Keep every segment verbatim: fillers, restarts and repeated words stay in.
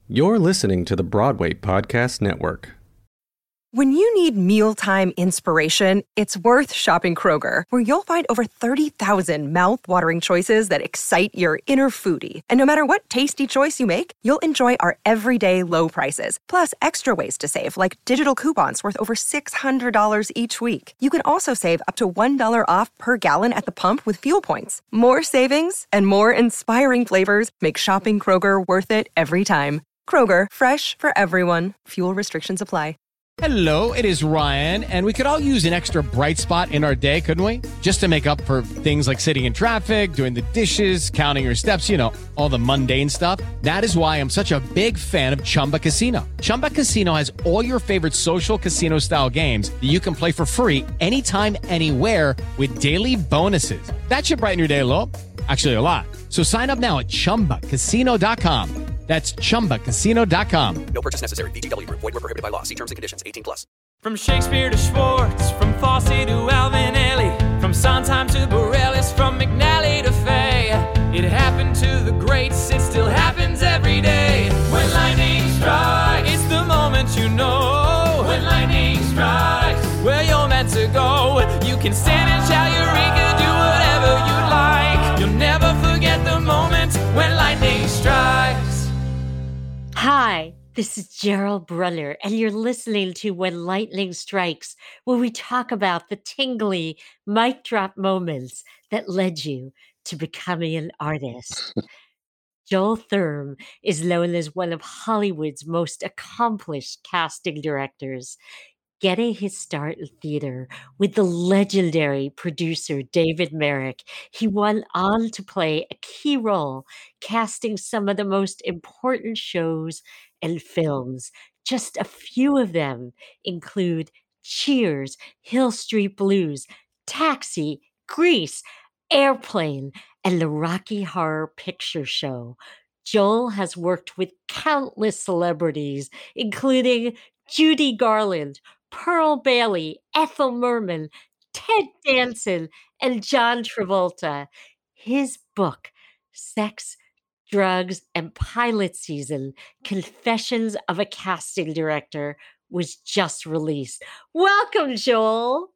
You're listening to the Broadway Podcast Network. When you need mealtime inspiration, it's worth shopping Kroger, where you'll find over thirty thousand mouth-watering choices that excite your inner foodie. And no matter what tasty choice you make, you'll enjoy our everyday low prices, plus extra ways to save, like digital coupons worth over six hundred dollars each week. You can also save up to one dollar off per gallon at the pump with fuel points. More savings and more inspiring flavors make shopping Kroger worth it every time. Kroger, fresh for everyone. Fuel restrictions apply. Hello, it is Ryan, and we could all use an extra bright spot in our day, couldn't we? Just to make up for things like sitting in traffic, doing the dishes, counting your steps, you know, all the mundane stuff. That is why I'm such a big fan of Chumba Casino. Chumba Casino has all your favorite social casino-style games that you can play for free anytime, anywhere with daily bonuses. That should brighten your day a little. Actually, a lot. So sign up now at chumba casino dot com. That's chumba casino dot com. No purchase necessary. V G W. Void where prohibited by law. See terms and conditions. eighteen plus. From Shakespeare to Schwartz, from Fosse to Alvinelli, from Sondheim to Bareilles, from McNally to Fay. It happened to the greats. It still happens every day. When lightning strikes, it's the moment you know. When lightning strikes, where you're meant to go. You can stand and shout Eureka, do whatever you like. You'll never forget the moment when lightning strikes. Hi, this is Gerald Brunner, and you're listening to When Lightning Strikes, where we talk about the tingly mic drop moments that led you to becoming an artist. Joel Thurm is known as one of Hollywood's most accomplished casting directors, getting his start in theater with the legendary producer David Merrick. He went on to play a key role casting some of the most important shows and films. Just a few of them include Cheers, Hill Street Blues, Taxi, Grease, Airplane, and the Rocky Horror Picture Show. Joel has worked with countless celebrities, including Judy Garland, Pearl Bailey, Ethel Merman, Ted Danson, and John Travolta. His book, Sex, Drugs, and Pilot Season, Confessions of a Casting Director, was just released. Welcome, Joel.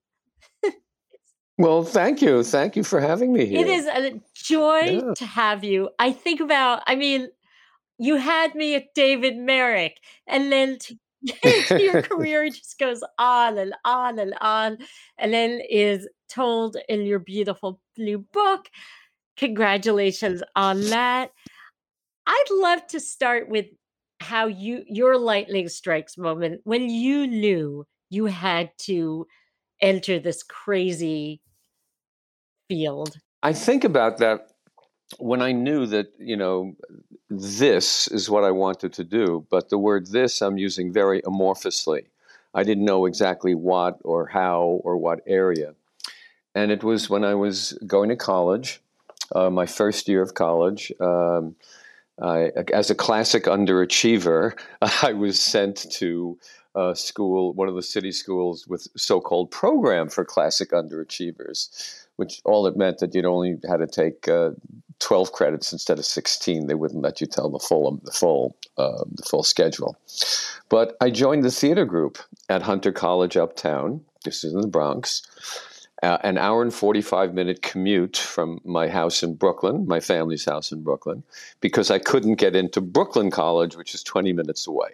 Well, thank you. Thank you for having me here. It is a joy Yeah. to have you. I think about, I mean, you had me at David Merrick, and then to your career just goes on and on and on, and then is told in your beautiful new book. Congratulations on that. I'd love to start with how you your lightning strikes moment when you knew you had to enter this crazy field. I think about that when I knew that, you know, this is what I wanted to do, but the word this I'm using very amorphously. I didn't know exactly what or how or what area. And it was when I was going to college, uh, my first year of college. Um, I, as a classic underachiever, I was sent to a school, one of the city schools with so-called program for classic underachievers, which all it meant that you'd only had to take uh, twelve credits instead of sixteen. They wouldn't let you tell the full the full uh, the full schedule. But I joined the theater group at Hunter College Uptown. This is in the Bronx. Uh, an hour and forty-five minute commute from my house in Brooklyn, my family's house in Brooklyn, because I couldn't get into Brooklyn College, which is twenty minutes away.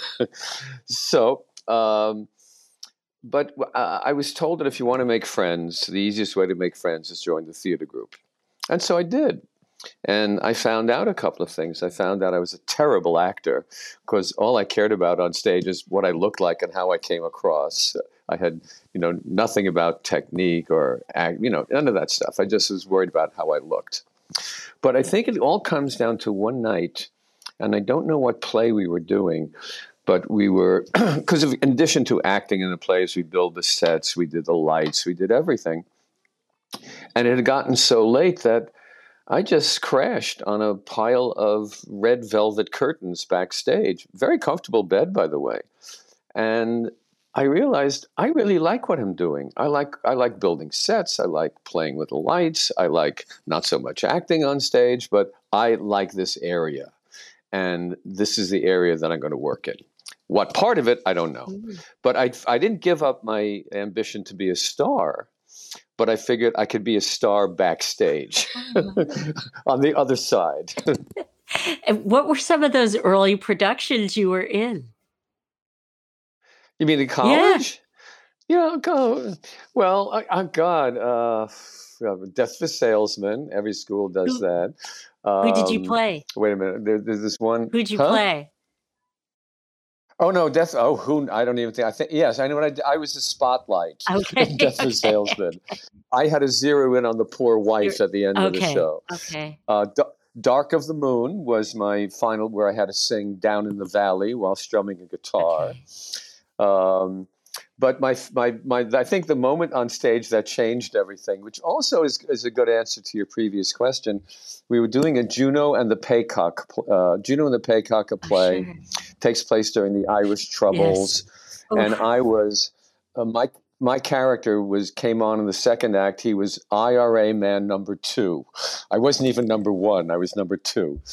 so, um, but uh, I was told that if you want to make friends, the easiest way to make friends is join the theater group. And so I did. And I found out a couple of things. I found out I was a terrible actor because all I cared about on stage is what I looked like and how I came across. I had, you know, nothing about technique or, act, you know, none of that stuff. I just was worried about how I looked. But I think it all comes down to one night, and I don't know what play we were doing, but we were, because in addition to acting in the plays, we built the sets, we did the lights, we did everything. And it had gotten so late that I just crashed on a pile of red velvet curtains backstage. Very comfortable bed, by the way. And I realized I really like what I'm doing. I like I like building sets. I like playing with the lights. I like not so much acting on stage, but I like this area. and this is the area that I'm going to work in. What part of it, I don't know. Mm. But I, I didn't give up my ambition to be a star, but I figured I could be a star backstage on the other side. And what were some of those early productions you were in? You mean in Yeah. college? Yeah, go. Well, I, oh God, uh, Death of a Salesman. Every school does Who that. who did you Um, play? wait a minute. There, there's this one. Who'd you Huh? play? Oh no, Death. Oh, who? I don't even think. I think yes, I know what I did. I was the spotlight in Okay. Death of a Salesman. I had to zero in on the poor You're wife at the end of the okay. show. Okay. Uh, D- Dark of the Moon was my final, where I had to sing Down in the Valley while strumming a guitar. Okay. Um, but my, my, my, I think the moment on stage that changed everything, which also is, is a good answer to your previous question. We were doing a Juno and the Paycock, uh, Juno and the Paycock, a Oh, play, sure. takes place during the Irish Yes. Troubles, and Oof. I was uh, my my character was came on in the second act. He was I R A man number two. I wasn't even number one. I was number two.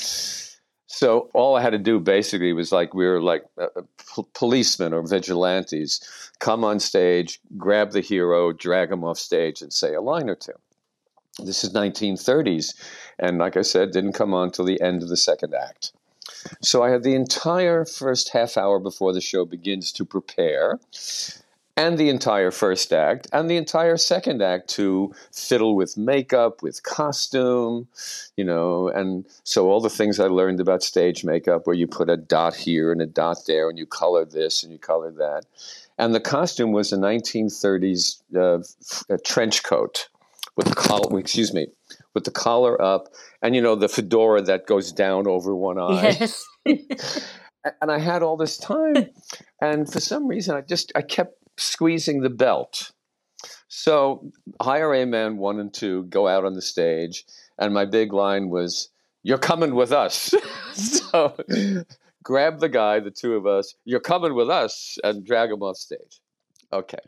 So all I had to do basically was like we were like uh, p- policemen or vigilantes, come on stage, grab the hero, drag him off stage, and say a line or two. This is nineteen thirties, and like I said, didn't come on till the end of the second act. So I had the entire first half hour before the show begins to prepare, and the entire first act, and the entire second act to fiddle with makeup, with costume, you know, and so all the things I learned about stage makeup, where you put a dot here and a dot there, and you color this and you color that. And the costume was a nineteen thirties uh, a trench coat with the collar, excuse me, with the collar up, and you know the fedora that goes down over one eye. Yes. And I had all this time, and for some reason, I just I kept squeezing the belt. So I R A Man one and two go out on the stage, and my big line was, "You're coming with us." So grab the guy, the two of us, "You're coming with us," and drag him off stage. Okay.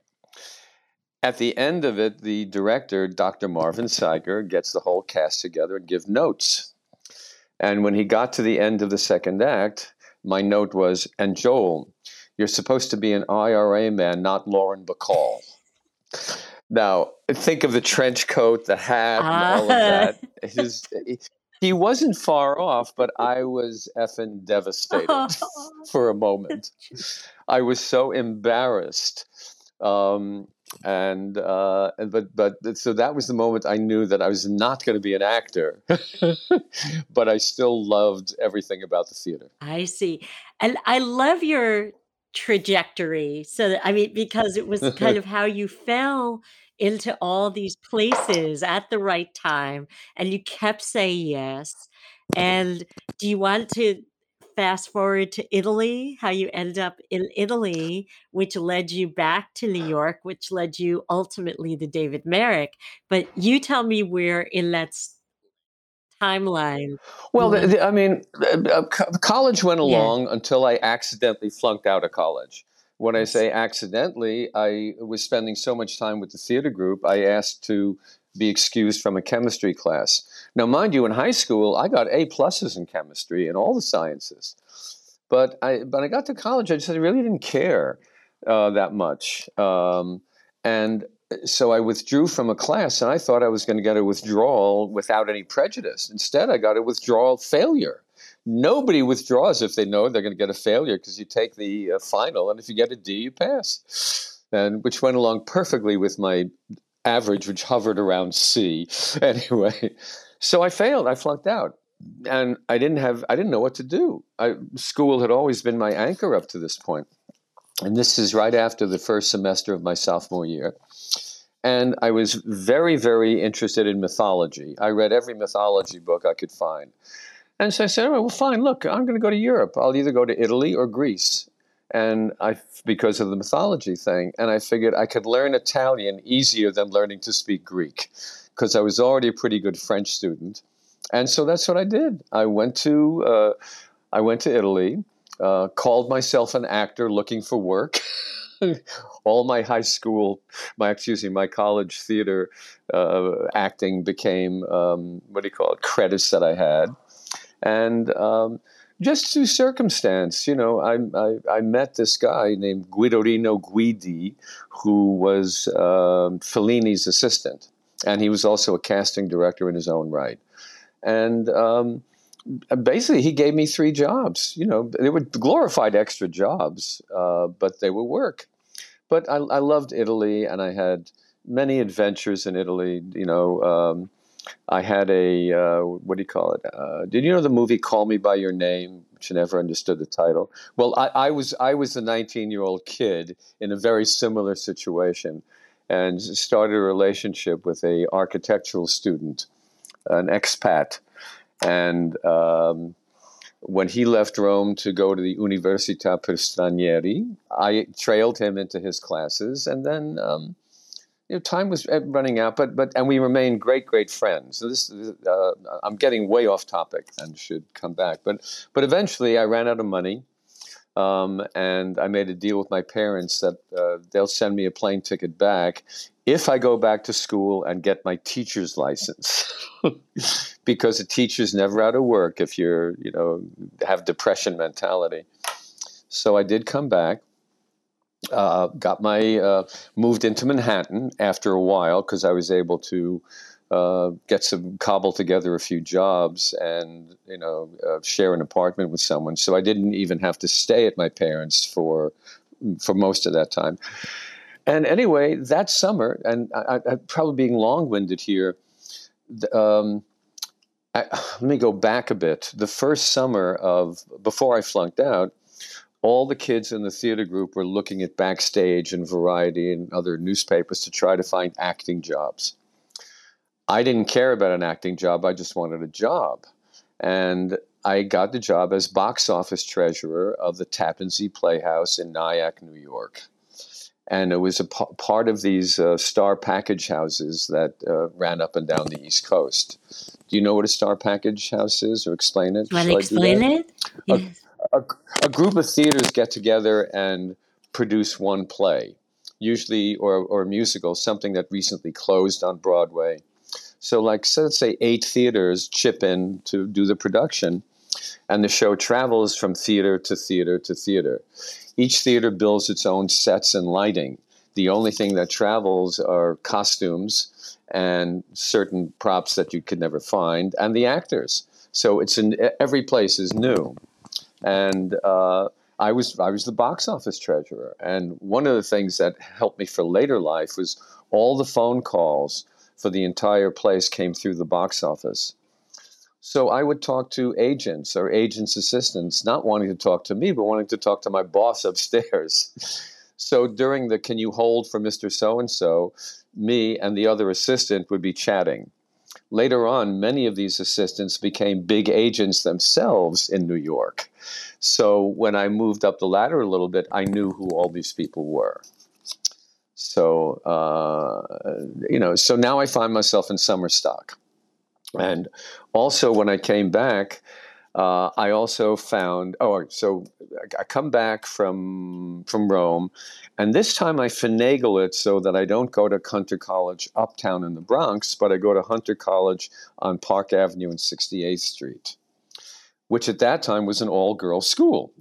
At the end of it, the director, Doctor Marvin Seiger, gets the whole cast together and give notes. And when he got to the end of the second act, my note was, "And Joel, you're supposed to be an I R A man, not Lauren Bacall." Now, think of the trench coat, the hat, and all of Ah. that. His, he wasn't far off, but I was effing devastated for a moment. I was so embarrassed. Um, and uh, and- but but so that was the moment I knew that I was not going to be an actor, but I still loved everything about the theater. I see. And I love your trajectory. So that, I mean, because it was kind of how you fell into all these places at the right time and you kept saying yes. And do you want to fast forward to Italy, how you end up in Italy, which led you back to New York, which led you ultimately to David Merrick? But you tell me where in that s- timeline Well, you the, went. the, I mean, uh, uh, co- college went Yeah. along until I accidentally flunked out of college. When I Yes. say accidentally, I was spending so much time with the theater group, I asked to be excused from a chemistry class. Now, mind you, in high school, I got A pluses in chemistry and all the sciences. But I, but I got to college, I just I really didn't care uh, that much. Um, and so I withdrew from a class, and I thought I was going to get a withdrawal without any prejudice. Instead, I got a withdrawal failure. Nobody withdraws if they know they're going to get a failure, because you take the uh, final, and if you get a D, you pass. And which went along perfectly with my average, which hovered around C. Anyway, so I failed. I flunked out, and I didn't have. I didn't know what to do. I, school had always been my anchor up to this point, and this is right after the first semester of my sophomore year. And I was very, very interested in mythology. I read every mythology book I could find. And so I said, all right, well, fine, look, I'm going to go to Europe. I'll either go to Italy or Greece. And I, because of the mythology thing. And I figured I could learn Italian easier than learning to speak Greek, because I was already a pretty good French student. And so that's what I did. I went to, uh, I went to Italy, uh, called myself an actor looking for work. All my high school, my excuse me, my college theater uh, acting became um, what do you call it? Credits that I had, and um, Just through circumstance, you know, I, I, I met this guy named Guidorino Guidi, who was um, Fellini's assistant. And he was also a casting director in his own right. And um, basically, he gave me three jobs. You know, they were glorified extra jobs, uh, but they were work. But I, I loved Italy, and I had many adventures in Italy. You know, um, I had a, uh, what do you call it? Uh, did you know the movie Call Me By Your Name, which I never understood the title? Well, I, I was I was a nineteen-year-old kid in a very similar situation and started a relationship with a architectural student, an expat. And um, when he left Rome to go to the Università per Stranieri, I trailed him into his classes, and then um, you know, time was running out. But but and we remained great great friends. So this uh, I'm getting way off topic and should come back. But but eventually I ran out of money, um, and I made a deal with my parents that uh, they'll send me a plane ticket back if I go back to school and get my teacher's license. Because a teacher's never out of work if you're, you know, have depression mentality. So I did come back, uh, got my, uh, moved into Manhattan after a while because I was able to uh, get some, cobble together a few jobs and, you know, uh, share an apartment with someone. So I didn't even have to stay at my parents' for, for most of that time. And anyway, that summer, and I, I probably being long-winded here, um, I, let me go back a bit. The first summer of, before I flunked out, all the kids in the theater group were looking at Backstage and Variety and other newspapers to try to find acting jobs. I didn't care about an acting job. I just wanted a job. And I got the job as box office treasurer of the Tappan Zee Playhouse in Nyack, New York. And it was a p- part of these uh, star package houses that uh, ran up and down the East Coast. Do you know what a star package house is, or explain it? Want to explain it? Yes. A, a, a group of theaters get together and produce one play, usually, or, or a musical, something that recently closed on Broadway. So like, so let's say eight theaters chip in to do the production, and the show travels from theater to theater to theater. Each theater builds its own sets and lighting. The only thing that travels are costumes and certain props that you could never find, and the actors. So it's in every place is new. And uh, I was I was the box office treasurer. And one of the things that helped me for later life was all the phone calls for the entire place came through the box office. So I would talk to agents or agents' assistants, not wanting to talk to me, but wanting to talk to my boss upstairs. So during the "Can you hold for Mister So-and-so," me and the other assistant would be chatting. Later on, many of these assistants became big agents themselves in New York. So when I moved up the ladder a little bit, I knew who all these people were. So, uh, you know, so now I find myself in summer stock. And also when I came back, uh, I also found, oh, so I come back from from Rome, and this time I finagle it so that I don't go to Hunter College uptown in the Bronx, but I go to Hunter College on Park Avenue and sixty-eighth Street, which at that time was an all-girls school.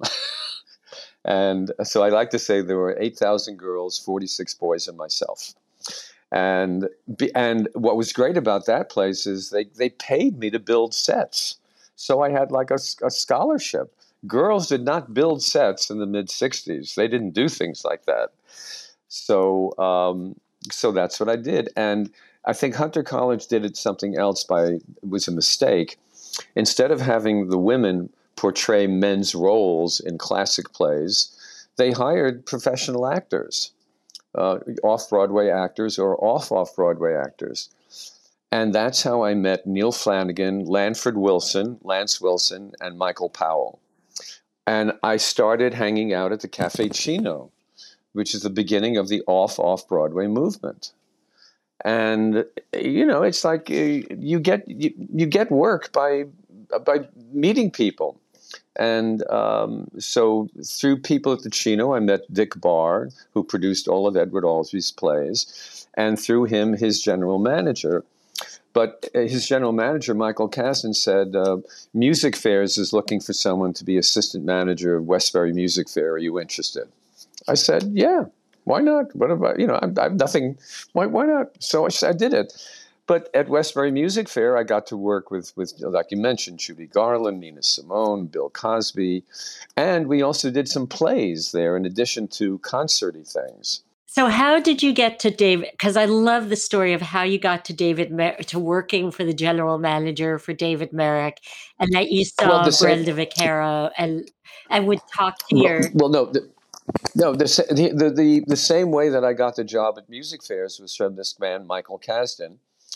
And so I like to say there were eight thousand girls, forty-six boys, and myself. And and what was great about that place is they, they paid me to build sets. So I had like a, a scholarship. Girls did not build sets in the mid-sixties. They didn't do things like that. So um, so that's what I did. And I think Hunter College did it something else by, it was a mistake. Instead of having the women portray men's roles in classic plays, they hired professional actors. Uh, off-Broadway actors or off-off-Broadway actors. And that's how I met Neil Flanagan, Lanford Wilson, Lance Wilson, and Michael Powell. And I started hanging out at the Cafe Chino, which is the beginning of the off-off-Broadway movement. And, you know, it's like you, you get you, you get work by by meeting people. And um, so through people at the Chino, I met Dick Barr, who produced all of Edward Albree's plays, and through him, his general manager, But his general manager, Michael Kasdan, said, uh, Music Fairs is looking for someone to be assistant manager of Westbury Music Fair. Are you interested? I said, yeah, why not? What about, you know, I, I have nothing, why, why not? So I, I did it. But at Westbury Music Fair, I got to work with, with, like you mentioned, Judy Garland, Nina Simone, Bill Cosby. And we also did some plays there in addition to concerty things. So how did you get to David? Because I love the story of how you got to David, Mer- to working for the general manager for David Merrick, and that you saw Well, the same- Brenda Vaccaro and and would talk to Well, your... well no, the, no, the, sa- the, the, the, the same way that I got the job at Music Fairs was from this man, Michael Kasdan,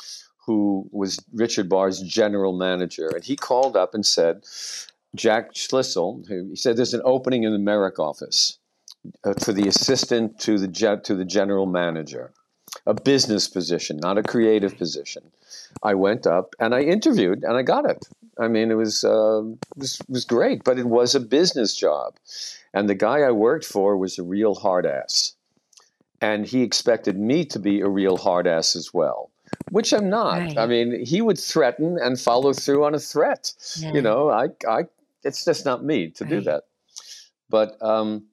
who was Richard Barr's general manager. And he called up and said, Jack Schlissel, who, he said, there's an opening in the Merrick office uh, for the assistant to the ge- to the general manager, a business position, not a creative position. I went up and I interviewed and I got it. I mean, it was, uh, it was, it was great, but it was a business job. And the guy I worked for was a real hard ass. And he expected me to be a real hard ass as well, which I'm not. Right. I mean, he would threaten and follow through on a threat. Yeah. You know, I, I, it's just not me to do Right. that. But um,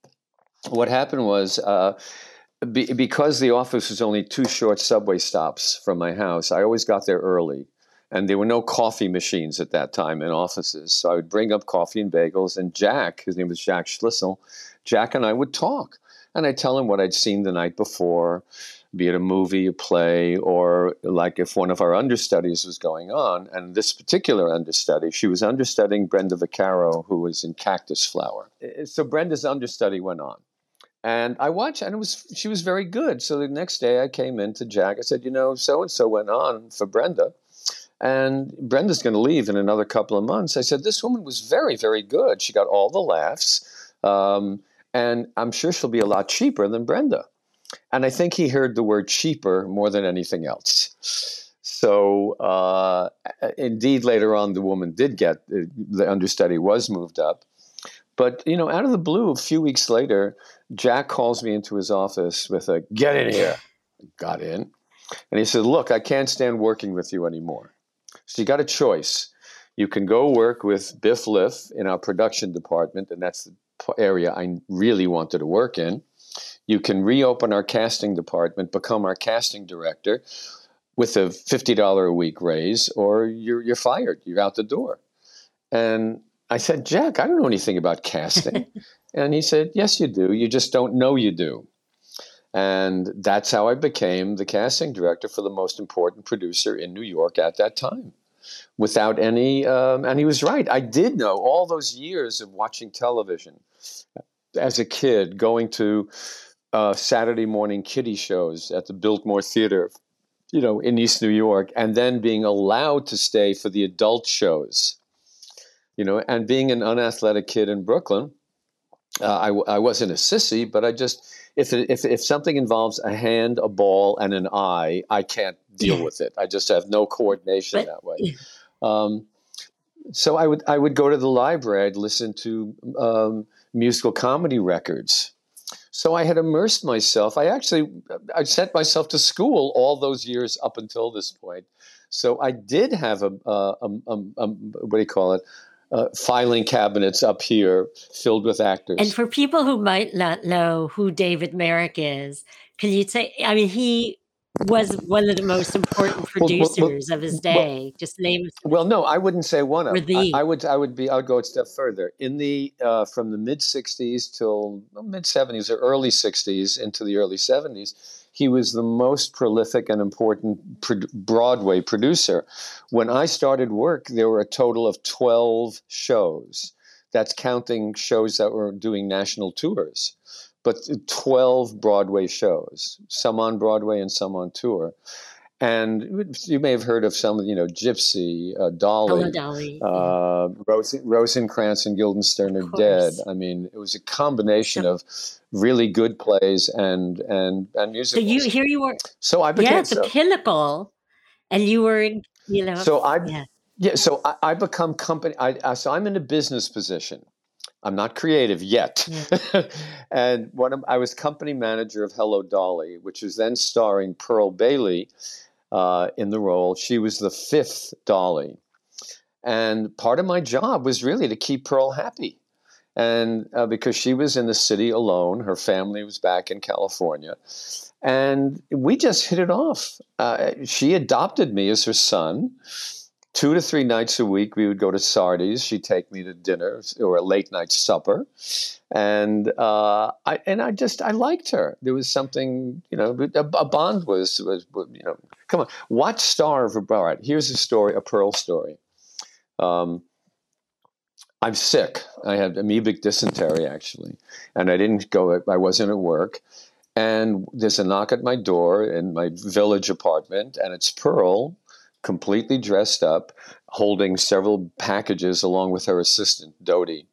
what happened was, uh, be, because the office was only two short subway stops from my house, I always got there early. And there were no coffee machines at that time in offices. So I would bring up coffee and bagels. And Jack, his name was Jack Schlissel, Jack and I would talk. And I'd tell him what I'd seen the night before, be it a movie, a play, or like if one of our understudies was going on. And this particular understudy, she was understudying Brenda Vaccaro, who was in Cactus Flower. So Brenda's understudy went on. And I watched, and it was she was very good. So the next day I came in to Jack. I said, you know, so-and-so went on for Brenda. And Brenda's going to leave in another couple of months. I said, this woman was very, very good. She got all the laughs. Um, and I'm sure she'll be a lot cheaper than Brenda. And I think he heard the word cheaper more than anything else. So uh, indeed, later on, the woman did get, the understudy was moved up. But, you know, out of the blue, a few weeks later, Jack calls me into his office with a, get in here. Got in. And he said, look, I can't stand working with you anymore. So you got a choice. You can go work with Biff Liff in our production department, and that's the area I really wanted to work in. You can reopen our casting department, become our casting director with a fifty dollars a week raise, or you're you're fired. You're out the door. And I said, Jack, I don't know anything about casting. And he said, yes, you do. You just don't know you do. And that's how I became the casting director for the most important producer in New York at that time. Without any, um, and he was right. I did know all those years of watching television as a kid, going to uh, Saturday morning kiddie shows at the Biltmore Theater, you know, in East New York, and then being allowed to stay for the adult shows, you know, and being an unathletic kid in Brooklyn. Uh, I, I wasn't a sissy, but I just, if, it, if if something involves a hand, a ball, and an eye, I can't deal Yeah. with it. I just have no coordination But- that way. Um, so I would I would go to the library. I'd listen to um, musical comedy records. So I had immersed myself. I actually I sent myself to school all those years up until this point. So I did have a, a, a, a, a what do you call it? Uh, filing cabinets up here filled with actors. And for people who might not know who David Merrick is, can you say, I mean, he was one of the most important Well, well, well, producers of his well- day. Just name Well, no, I wouldn't say one of. Or I, the. I would, I would be, I would go a step further. In the uh, from the mid sixties till well, mid seventies or early sixties into the early seventies, he was the most prolific and important pro- Broadway producer. When I started work, there were a total of twelve shows. That's counting shows that were doing national tours, but twelve Broadway shows, some on Broadway and some on tour. And you may have heard of some, you know, Gypsy, uh, Dolly, Hello, Dolly. uh, Rose, Rosencrantz and Guildenstern are Of dead. course. I mean, it was a combination So- of really good plays and and and So musicals. you here you were, So I became yeah, the so, pinnacle, and you were, in, you know, so I yeah. yeah. So I, I become company. I, I so I'm in a business position. I'm not creative yet. And one of, I was company manager of Hello Dolly, which was then starring Pearl Bailey. uh, in the role. She was the fifth Dolly. And part of my job was really to keep Pearl happy. And uh, because she was in the city alone, her family was back in California. And we just hit it off. Uh, she adopted me as her son. Two to three nights a week, we would go to Sardi's. She'd take me to dinner or a late night supper. And uh, I and I just, I liked her. There was something, you know, a, a bond was, was, you know, come on. What star of a, all right, here's a story, a Pearl story. Um, I'm sick. I had amoebic dysentery, actually. And I didn't go, I wasn't at work. And there's a knock at my door in my village apartment, and it's Pearl, completely dressed up, holding several packages along with her assistant, Dodie.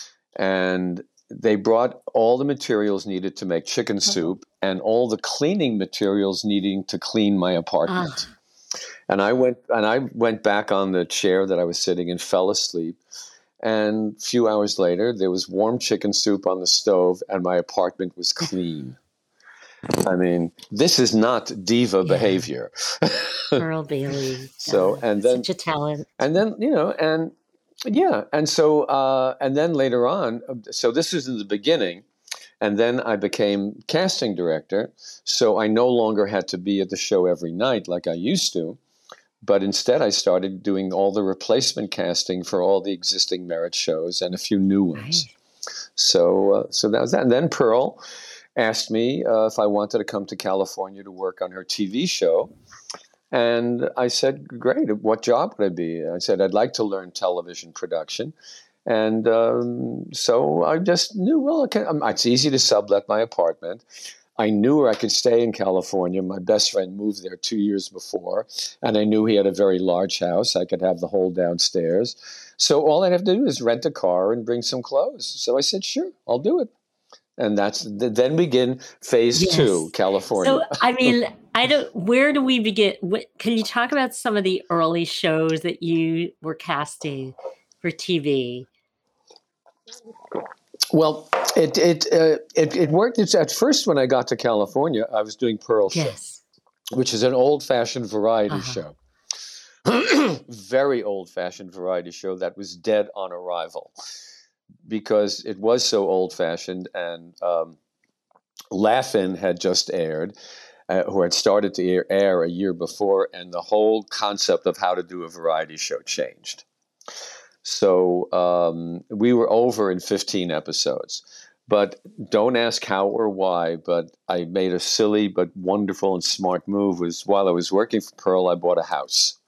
And they brought all the materials needed to make chicken soup and all the cleaning materials needing to clean my apartment. Ah. And I went and I went back on the chair that I was sitting in, fell asleep. And a few hours later, there was warm chicken soup on the stove and my apartment was clean. I mean, this is not diva yeah. behavior. Pearl Bailey. So, uh, and then, such a talent. And then, you know, and yeah. And so, uh, and then later on, so this is in the beginning. And then I became casting director. So I no longer had to be at the show every night like I used to. But instead, I started doing all the replacement casting for all the existing Merit shows and a few new ones. Right. So, uh, so that was that. And then Pearl asked me uh, if I wanted to come to California to work on her T V show. And I said, great, what job would I be? I said, I'd like to learn television production. And um, so I just knew, well, okay, um, it's easy to sublet my apartment. I knew where I could stay in California. My best friend moved there two years before, and I knew he had a very large house. I could have the whole downstairs. So all I'd have to do is rent a car and bring some clothes. So I said, sure, I'll do it. And that's then begin phase yes. two, California. So, I mean, I don't, where do we begin? What, can you talk about some of the early shows that you were casting for T V? Well, it it uh, it, it worked. It's, at first, when I got to California, I was doing Pearl yes. Show, which is an old-fashioned variety uh-huh. show. Very old-fashioned variety show that was dead on arrival. Because it was so old-fashioned, and um, Laugh-In had just aired, uh, who had started to air, air a year before, and the whole concept of how to do a variety show changed. So um, we were over in fifteen episodes. But don't ask how or why, but I made a silly but wonderful and smart move. Was while I was working for Pearl, I bought a house.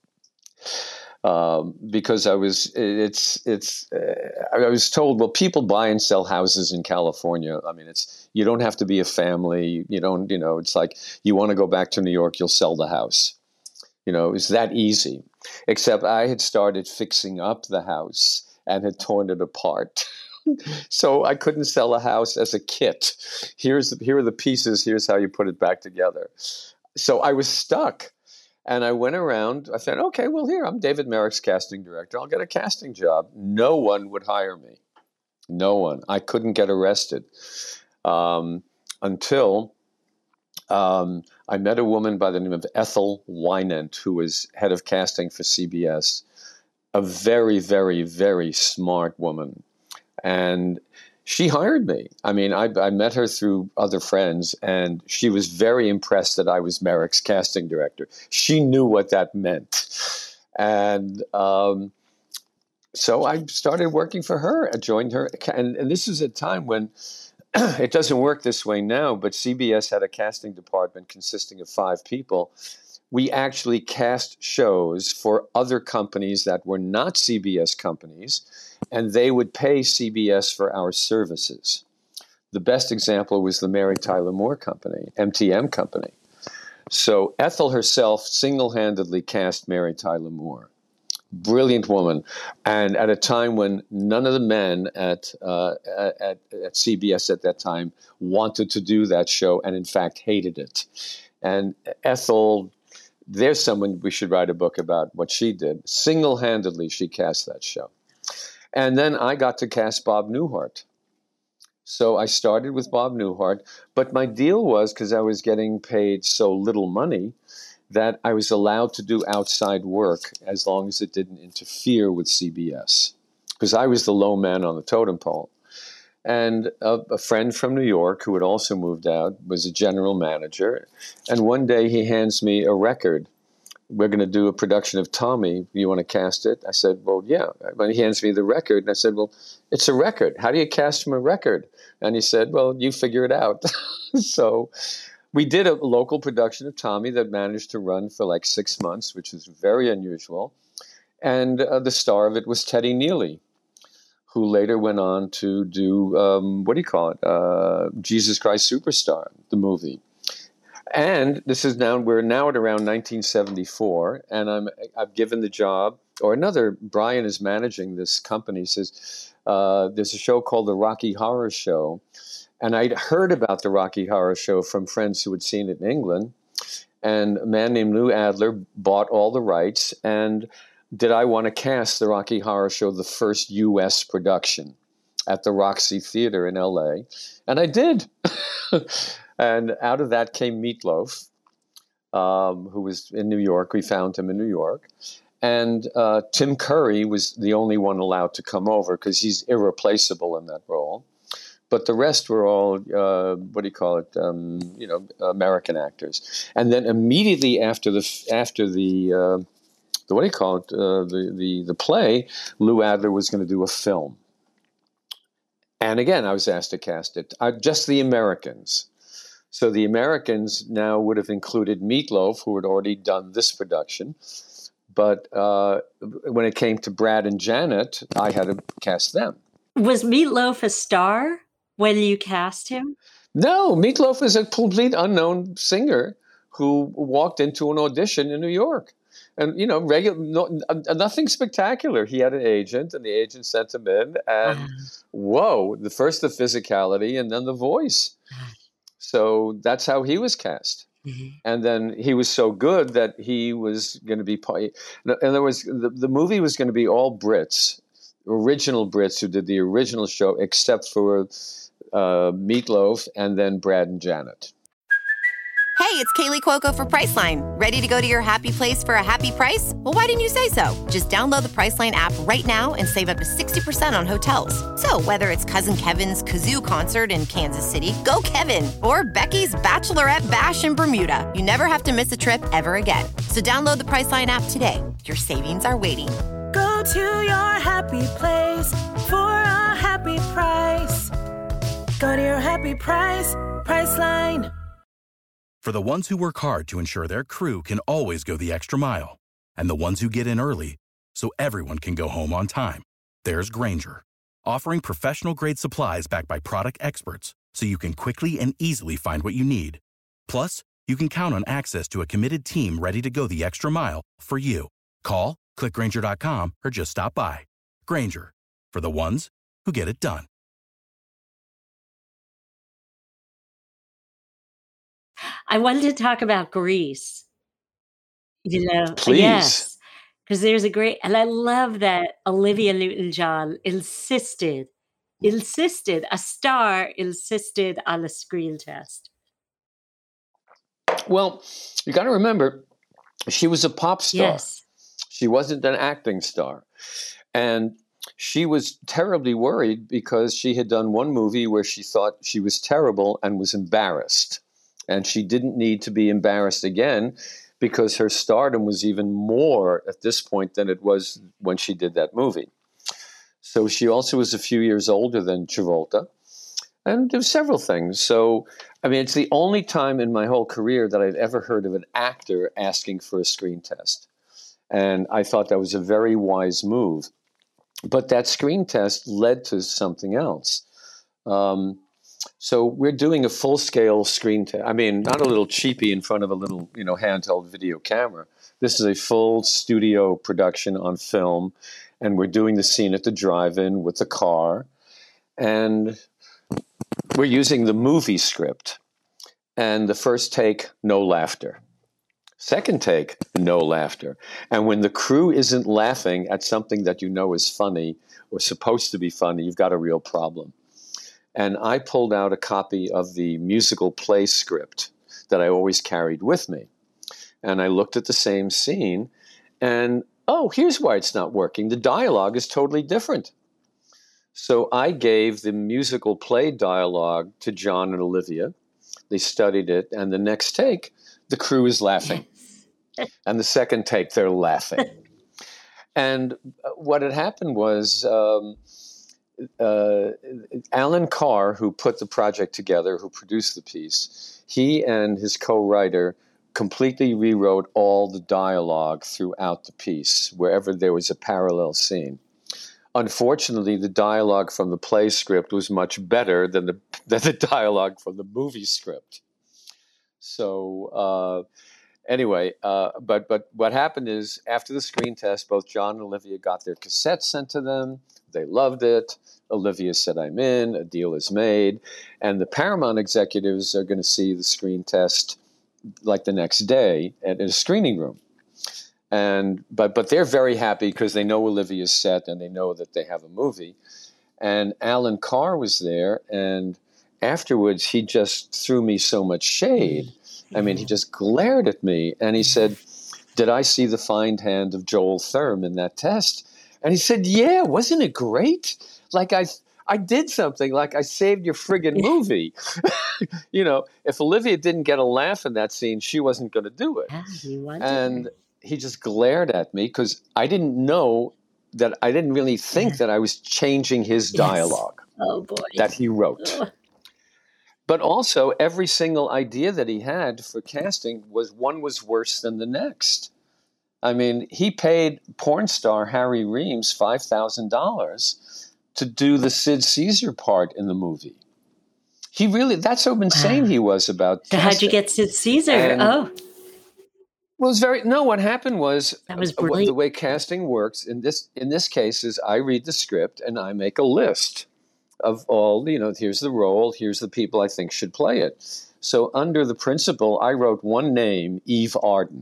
Um, because I was, it's, it's, uh, I was told, well, people buy and sell houses in California. I mean, it's, you don't have to be a family. You don't, you know, it's like, you want to go back to New York, you'll sell the house. You know, it's that easy. Except I had started fixing up the house and had torn it apart. So I couldn't sell a house as a kit. Here's, here are the pieces. Here's how you put it back together. So I was stuck. And I went around, I said, okay, well, here, I'm David Merrick's casting director. I'll get a casting job. No one would hire me. No one. I couldn't get arrested um, until um, I met a woman by the name of Ethel Wynant, who was head of casting for C B S, a very, very, very smart woman. And she hired me. I mean, I, I met her through other friends, and she was very impressed that I was Merrick's casting director. She knew what that meant. And um, so I started working for her. I joined her. And, and this is a time when it doesn't work this way now, but C B S had a casting department consisting of five people. We actually cast shows for other companies that were not C B S companies, and they would pay C B S for our services. The best example was the Mary Tyler Moore Company, M T M Company. So Ethel herself single-handedly cast Mary Tyler Moore. Brilliant woman. And at a time when none of the men at, uh, at, at C B S at that time wanted to do that show, and in fact hated it. And Ethel, there's someone we should write a book about what she did. Single-handedly, she cast that show. And then I got to cast Bob Newhart. So I started with Bob Newhart, but my deal was, because I was getting paid so little money, that I was allowed to do outside work as long as it didn't interfere with C B S, because I was the low man on the totem pole. And a, a friend from New York who had also moved out was a general manager. And one day he hands me a record. We're going to do a production of Tommy. You want to cast it? I said, well, yeah. And he hands me the record. And I said, well, it's a record. How do you cast from a record? And he said, well, you figure it out. So we did a local production of Tommy that managed to run for like six months, which is very unusual. And uh, the star of it was Teddy Neely, who later went on to do, um, what do you call it? Uh, Jesus Christ Superstar, the movie. And this is now, we're now at around nineteen seventy-four, and I'm, I've given the job, or another, Brian is managing this company, says, uh, there's a show called The Rocky Horror Show. And I'd heard about The Rocky Horror Show from friends who had seen it in England. And a man named Lou Adler bought all the rights. And did I want to cast The Rocky Horror Show, the first U S production, at the Roxy Theater in L A? And I did. And out of that came Meatloaf, um, who was in New York. We found him in New York. And uh, Tim Curry was the only one allowed to come over because he's irreplaceable in that role. But the rest were all, uh, what do you call it, um, you know, American actors. And then immediately after the, after the, uh, the what do you call it, uh, the, the, the play, Lou Adler was going to do a film. And again, I was asked to cast it, uh, just the Americans. So the Americans now would have included Meatloaf, who had already done this production. But uh, when it came to Brad and Janet, I had to cast them. Was Meatloaf a star when you cast him? No, Meatloaf is a complete unknown singer who walked into an audition in New York. And, you know, regular, no, nothing spectacular. He had an agent, and the agent sent him in. And, uh, whoa, the first the physicality and then the voice. So that's how he was cast. Mm-hmm. And then he was so good that he was going to be – in other words, the, the movie was going to be all Brits, original Brits who did the original show, except for uh, Meatloaf and then Brad and Janet. Hey, it's Kaylee Cuoco for Priceline. Ready to go to your happy place for a happy price? Well, why didn't you say so? Just download the Priceline app right now and save up to sixty percent on hotels. So whether it's Cousin Kevin's Kazoo Concert in Kansas City, go Kevin, or Becky's Bachelorette Bash in Bermuda, you never have to miss a trip ever again. So download the Priceline app today. Your savings are waiting. Go to your happy place for a happy price. Go to your happy price, Priceline. For the ones who work hard to ensure their crew can always go the extra mile, and the ones who get in early so everyone can go home on time, there's Grainger, offering professional-grade supplies backed by product experts so you can quickly and easily find what you need. Plus, you can count on access to a committed team ready to go the extra mile for you. Call, click Grainger dot com, or just stop by. Grainger, for the ones who get it done. I wanted to talk about Grease. You know, Please. Yes, because there's a great, and I love that Olivia Newton-John insisted, insisted, a star insisted on a screen test. Well, you got to remember, she was a pop star. Yes. She wasn't an acting star. And she was terribly worried because she had done one movie where she thought she was terrible and was embarrassed. And she didn't need to be embarrassed again because her stardom was even more at this point than it was when she did that movie. So she also was a few years older than Travolta. And there were several things. So, I mean, it's the only time in my whole career that I've ever heard of an actor asking for a screen test. And I thought that was a very wise move. But that screen test led to something else. Um, So we're doing a full-scale screen test. I mean, not a little cheapy in front of a little, you know, handheld video camera. This is a full studio production on film, and we're doing the scene at the drive-in with the car, and we're using the movie script. And the first take, no laughter. Second take, no laughter. And when the crew isn't laughing at something that you know is funny or supposed to be funny, you've got a real problem. And I pulled out a copy of the musical play script that I always carried with me. and I looked at the same scene, and oh, here's why it's not working. The dialogue is totally different. So I gave the musical play dialogue to John and Olivia. They studied it, and the next take, the crew is laughing. And the second take, they're laughing. And what had happened was um, uh, Alan Carr, who put the project together, who produced the piece, he and his co-writer completely rewrote all the dialogue throughout the piece, wherever there was a parallel scene. Unfortunately, the dialogue from the play script was much better than the than the dialogue from the movie script. So uh, anyway, uh, but but what happened is after the screen test, both John and Olivia got their cassettes sent to them. They loved it. Olivia said, "I'm in. A deal is made." And the Paramount executives are going to see the screen test like the next day at a screening room. And but but they're very happy because they know Olivia's set and they know that they have a movie. And Alan Carr was there, and afterwards he just threw me so much shade. I mean, he just glared at me, and he said, "Did I see the fine hand of Joel Thurm in that test?" And he said, "Yeah, wasn't it great? Like I I did something, like I saved your friggin' movie." You know, if Olivia didn't get a laugh in that scene, she wasn't going to do it. Yeah, you wonder. And he just glared at me because I didn't know that I didn't really think that I was changing his dialogue Yes. Oh boy. that he wrote. Ugh. But also every single idea that he had for casting was one was worse than the next. I mean, he paid porn star Harry Reams five thousand dollars to do the Sid Caesar part in the movie. He really, that's how insane he was about So how'd you casting. get Sid Caesar? And- oh, Well, it's very no. What happened was, That was uh, what- brilliant. the way casting works in this in this case is I read the script and I make a list of all, you know, here's the role, here's the people I think should play it. So under the principle, I wrote one name, Eve Arden,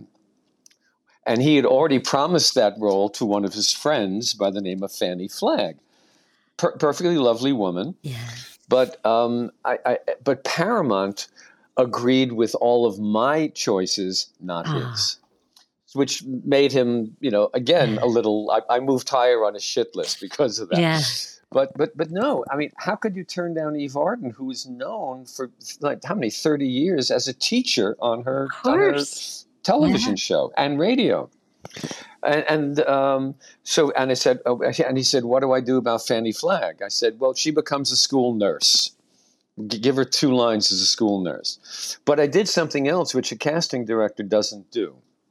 and he had already promised that role to one of his friends by the name of Fanny Flagg, per- perfectly lovely woman. yeah. But um, I, I but Paramount agreed with all of my choices, not Ah. his, which made him, you know, again, a little, I, I moved higher on his shit list because of that. Yeah. But, but, but no, I mean, how could you turn down Eve Arden, who is known for like how many, thirty years as a teacher on her, Of on her course. television Yeah. show and radio? And, and um, so, and I said, oh, and he said, what do I do about Fanny Flagg? I said, well, she becomes a school nurse. G- Give her two lines as a school nurse. But I did something else, which a casting director doesn't do.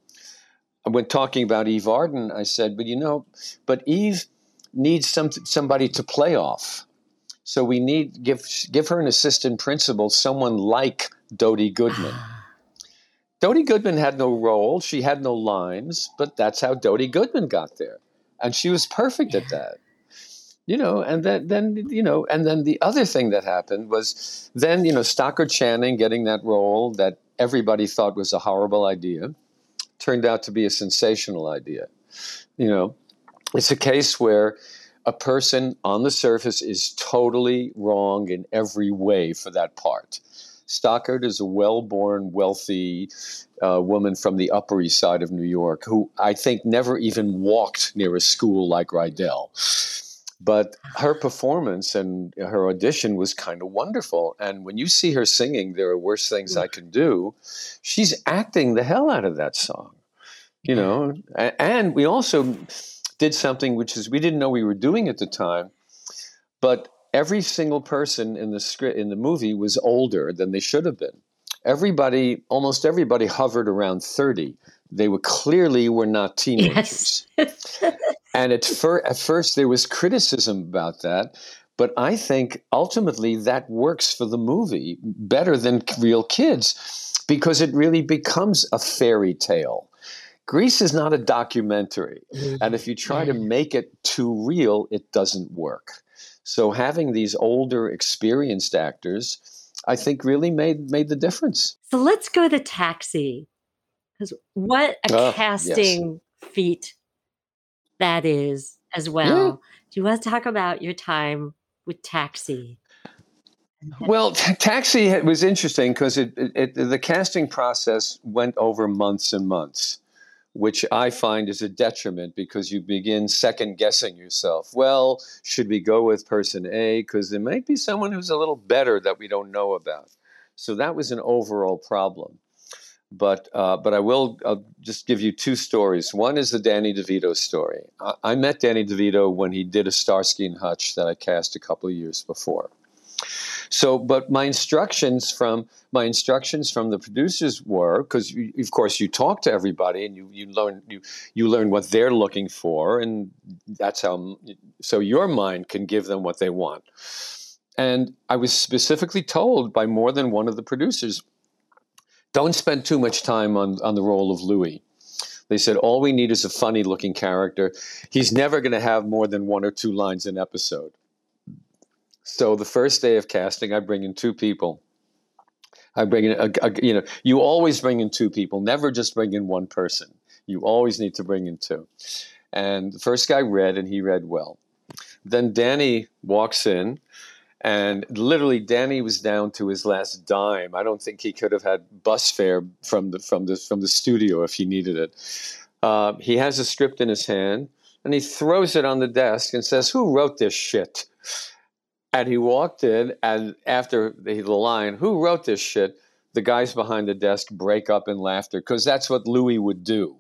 When talking about Eve Arden, I said, but you know, but Eve needs some, somebody to play off. So we need, give, give her an assistant principal, someone like Dodie Goodman. Dodie Goodman had no role. She had no lines, but that's how Dodie Goodman got there. And she was perfect at that. You know, and then, then, you know, and then the other thing that happened was then, you know, Stockard Channing getting that role that everybody thought was a horrible idea turned out to be a sensational idea. You know, it's a case where a person on the surface is totally wrong in every way for that part. Stockard is a well-born, wealthy uh, woman from the Upper East Side of New York who I think never even walked near a school like Rydell. But her performance and her audition was kind of wonderful. And when you see her singing There Are Worse Things I Can Do, she's acting the hell out of that song. You know, A- and we also did something which is we didn't know we were doing at the time, but every single person in the script in the movie was older than they should have been. Everybody, almost everybody hovered around thirty. They were clearly were not teenagers. Yes. And at, fir- at first there was criticism about that, but I think ultimately that works for the movie better than real kids because it really becomes a fairy tale. Grease is not a documentary, and if you try to make it too real, it doesn't work. So having these older, experienced actors, I think really made made the difference. So let's go to Taxi. Because what a Ah, casting feat that is as well. Yeah. Do you want to talk about your time with Taxi? Well, t- Taxi was interesting because it, it, it, the casting process went over months and months, which I find is a detriment because you begin second guessing yourself. Well, should we go with person A? Because there might be someone who's a little better that we don't know about. So that was an overall problem. But uh, but I will I'll just give you two stories. One is the Danny DeVito story. I, I met Danny DeVito when he did a Starsky and Hutch that I cast a couple of years before. So, but my instructions from my instructions from the producers were, because of course you talk to everybody and you you learn you you learn what they're looking for, and that's how so your mind can give them what they want. And I was specifically told by more than one of the producers, don't spend too much time on on the role of Louis. They said all we need is a funny looking character. He's never going to have more than one or two lines an episode. So the first day of casting, I bring in two people. I bring in, a, a, you know, you always bring in two people, never just bring in one person. You always need to bring in two. And the first guy read, and he read well. Then Danny walks in, and literally Danny was down to his last dime. I don't think he could have had bus fare from the from the from the studio if he needed it. Uh, he has a script in his hand, and he throws it on the desk and says, "Who wrote this shit?" And he walked in, and after the, the line, "Who wrote this shit?" the guys behind the desk break up in laughter because that's what Louis would do.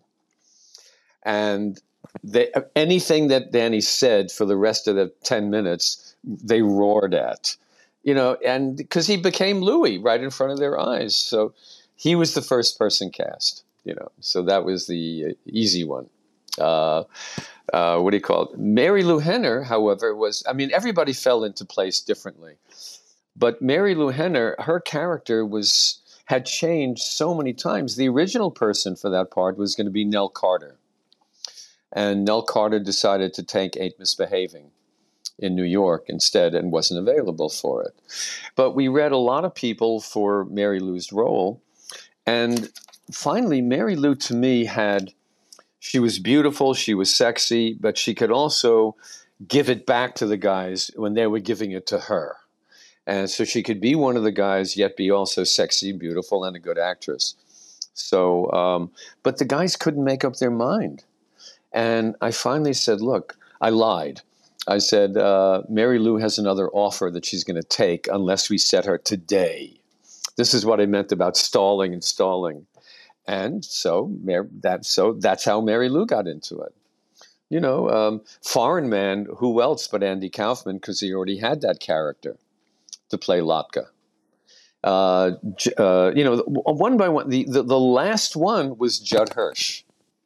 And they, anything that Danny said for the rest of the ten minutes, they roared at, you know, and because he became Louis right in front of their eyes. So he was the first person cast, you know, so that was the easy one. Uh, uh, what do you call it? Mary Lou Henner, however, was, I mean, everybody fell into place differently. But Mary Lou Henner, her character was had changed so many times. The original person for that part was going to be Nell Carter. And Nell Carter decided to take Ain't Misbehaving in New York instead and wasn't available for it. But we read a lot of people for Mary Lou's role. And finally, Mary Lou, to me, had... She was beautiful, she was sexy, but she could also give it back to the guys when they were giving it to her. And so she could be one of the guys, yet be also sexy, beautiful, and a good actress. So, um, but the guys couldn't make up their mind. And I finally said, look, I lied. I said, uh, Mary Lou has another offer that she's going to take unless we set her today. This is what I meant about stalling and stalling. And so that so that's how Mary Lou got into it. You know, um, Foreign Man, who else but Andy Kaufman, because he already had that character to play Latka. Uh, uh, you know, one by one, the, the, the last one was Judd Hirsch.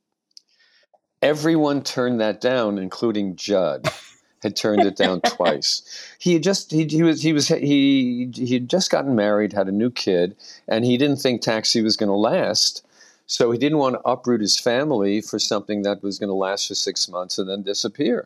Everyone turned that down, including Judd. Had turned it down twice. He had just he, he was he was he he had just gotten married, had a new kid, and he didn't think Taxi was going to last. So he didn't want to uproot his family for something that was going to last for six months and then disappear.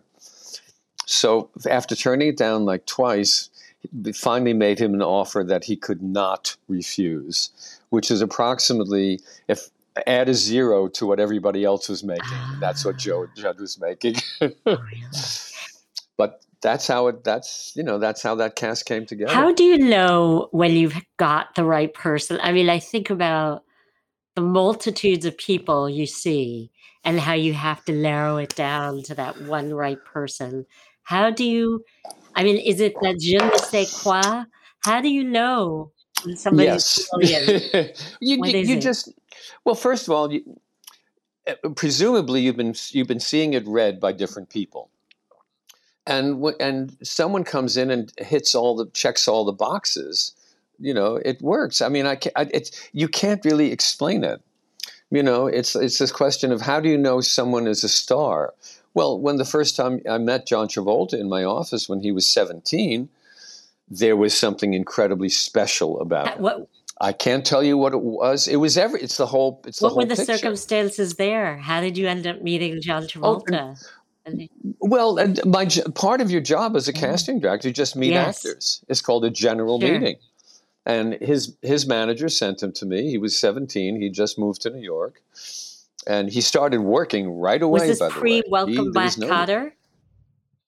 So after turning it down like twice, they finally made him an offer that he could not refuse, which is approximately, if add a zero to what everybody else was making. Ah. That's what Joe Judd was making. Really? But that's how it, that's, you know, that's how that cast came together. How do you know when you've got the right person? I mean, I think about the multitudes of people you see and how you have to narrow it down to that one right person. How do you, I mean, is it that je ne sais quoi? How do you know when somebody's yes. brilliant? you what you, is you it? just, well, first of all, you, presumably you've been, you've been seeing it read by different people. And w- and someone comes in and hits all the, checks all the boxes, you know, it works. I mean, I can't, I, it's, you can't really explain it. You know, it's it's this question of how do you know someone is a star? Well, when the first time I met John Travolta in my office when he was seventeen, there was something incredibly special about him. What, I can't tell you what it was. It was every. It's the whole. It's the what whole were the picture. circumstances there? How did you end up meeting John Travolta? Oh, well, and my part of your job as a casting director is just meet Yes. actors. It's called a general Sure. meeting. And his his manager sent him to me. He was seventeen. He just moved to New York. And he started working right away, Was this by the way. pre Welcome He- there Back, was no- Kotter?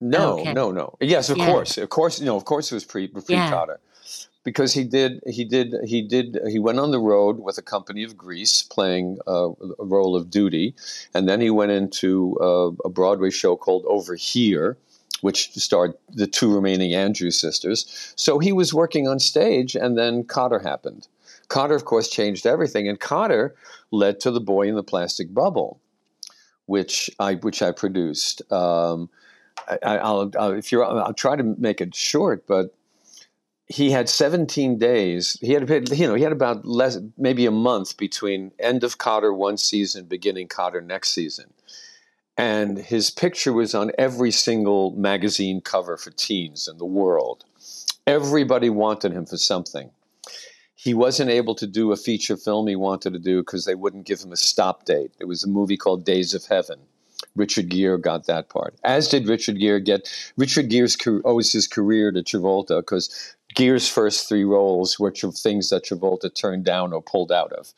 No, Okay. no, no. Yes, of Yeah. course, of course. You know, of course, it was pre pre Yeah. Cotter, because he did, he did, he did. He went on the road with a company of Grease, playing uh, a role of Duty, and then he went into uh, a Broadway show called Over Here, which starred the two remaining Andrews sisters. So he was working on stage, and then Cotter happened. Cotter, of course, changed everything, and Cotter led to The Boy in the Plastic Bubble, which I which I produced. Um, I, I'll, I'll if you're I'll try to make it short, but he had seventeen days. He had you know he had about less maybe a month between end of Cotter one season, beginning Cotter next season, and his picture was on every single magazine cover for teens in the world. Everybody wanted him for something. He wasn't able to do a feature film he wanted to do because they wouldn't give him a stop date. It was a movie called Days of Heaven. Richard Gere got that part, as did Richard Gere get Richard Gere's owes his career to Travolta, because Gere's first three roles were tra- things that Travolta turned down or pulled out of.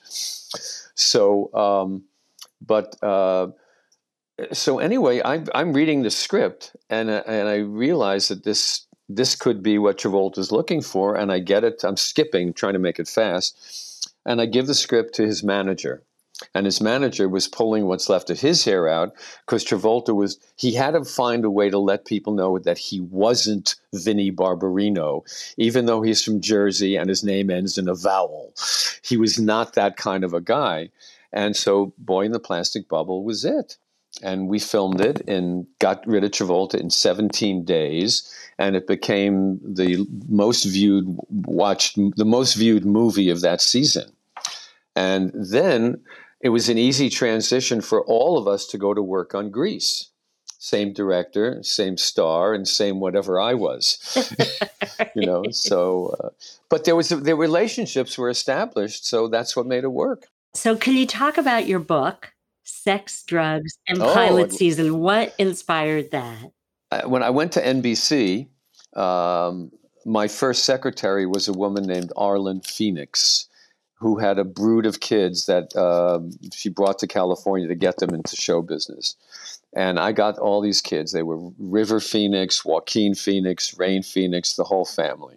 So, um, but uh, so anyway, I'm I'm reading the script, and uh, and I realize that this this could be what Travolta's looking for, and I get it. I'm skipping, trying to make it fast, and I give the script to his manager. And his manager was pulling what's left of his hair out because Travolta was, he had to find a way to let people know that he wasn't Vinnie Barbarino, even though he's from Jersey and his name ends in a vowel. He was not that kind of a guy. And so Boy in the Plastic Bubble was it. And we filmed it and got rid of Travolta in seventeen days. And it became the most viewed, watched, the most viewed movie of that season. And then it was an easy transition for all of us to go to work on Grease. Same director, same star, and same whatever I was. you know, so, uh, but there was, the relationships were established, so that's what made it work. So can you talk about your book, Sex, Drugs, and Oh, Pilot it- Season? What inspired that? Uh, When I went to N B C, um, my first secretary was a woman named Arlen Phoenix, who had a brood of kids that um, she brought to California to get them into show business. And I got all these kids. They were River Phoenix, Joaquin Phoenix, Rain Phoenix, the whole family.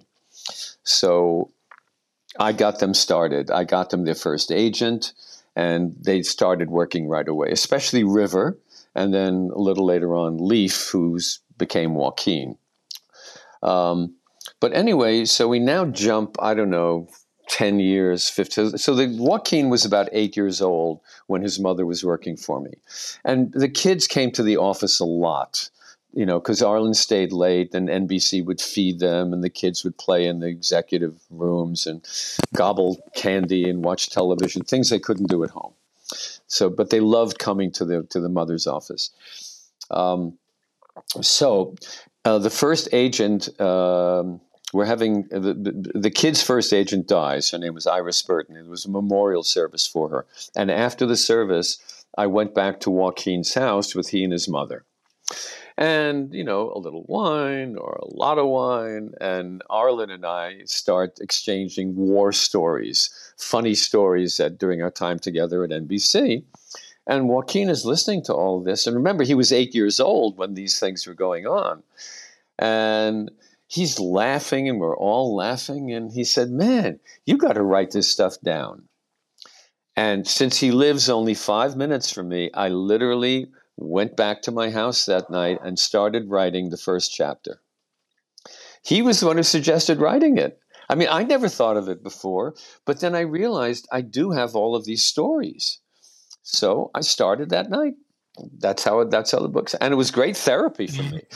So I got them started. I got them their first agent, and they started working right away, especially River, and then a little later on, Leaf, who's became Joaquin. Um, but anyway, so we now jump, I don't know, ten years, fifteen. So the Joaquin was about eight years old when his mother was working for me. And the kids came to the office a lot, you know, because Arlen stayed late and N B C would feed them and the kids would play in the executive rooms and gobble candy and watch television, things they couldn't do at home. So, but they loved coming to the, to the mother's office. Um, so uh, the first agent, um, We're having the, the the kid's first agent dies. Her name was Iris Burton. It was a memorial service for her. And after the service, I went back to Joaquin's house with he and his mother. And, you know, a little wine or a lot of wine. And Arlen and I start exchanging war stories, funny stories that during our time together at N B C. And Joaquin is listening to all of this. And remember, he was eight years old when these things were going on. And he's laughing, and we're all laughing. And he said, man, you got to write this stuff down. And since he lives only five minutes from me, I literally went back to my house that night and started writing the first chapter. He was the one who suggested writing it. I mean, I never thought of it before, but then I realized I do have all of these stories. So I started that night. That's how it, that's how the book's, and it was great therapy for me.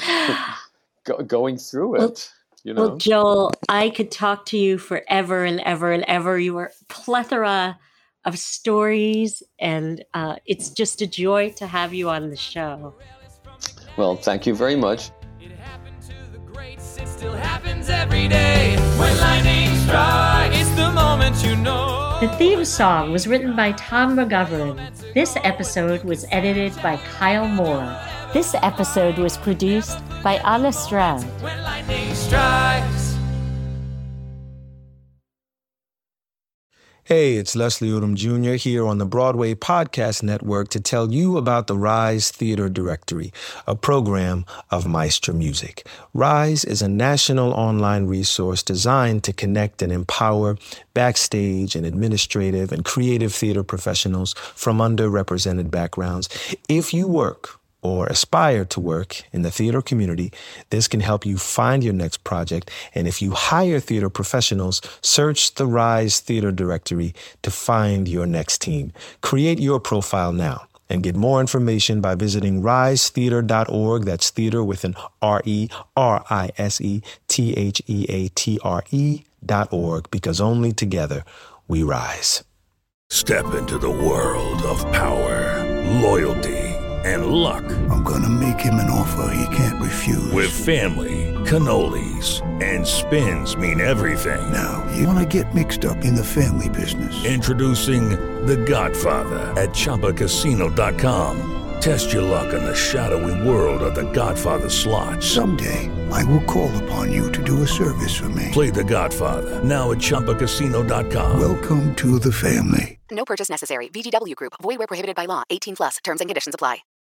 Go, going through it, well, you know. Well, Joel, I could talk to you forever and ever and ever. You are a plethora of stories, and uh, it's just a joy to have you on the show. Well, thank you very much. It happened to the greats, it still happens every day. When lightning strikes, it's the moment you know. The theme song was written by Tom McGovern. This episode was edited by Kyle Moore. This episode was produced by Anna Stroud. When lightning strikes. Hey, it's Leslie Odom Junior here on the Broadway Podcast Network to tell you about the Rise Theater Directory, a program of Maestro Music. Rise is a national online resource designed to connect and empower backstage and administrative and creative theater professionals from underrepresented backgrounds. If you work or aspire to work in the theater community, this can help you find your next project. And if you hire theater professionals, search the Rise Theater Directory to find your next team. Create your profile now and get more information by visiting rise theater dot org. That's theater with an R E R I S E T H E A T R E dot org, because only together we rise. Step into the world of power, loyalty, and luck. I'm gonna make him an offer he can't refuse. With family, cannolis, and spins mean everything. Now, you wanna get mixed up in the family business. Introducing The Godfather at Chumba Casino dot com. Test your luck in the shadowy world of The Godfather slot. Someday, I will call upon you to do a service for me. Play The Godfather, now at Chumba Casino dot com. Welcome to the family. No purchase necessary. V G W Group. Void where prohibited by law. eighteen plus. Terms and conditions apply.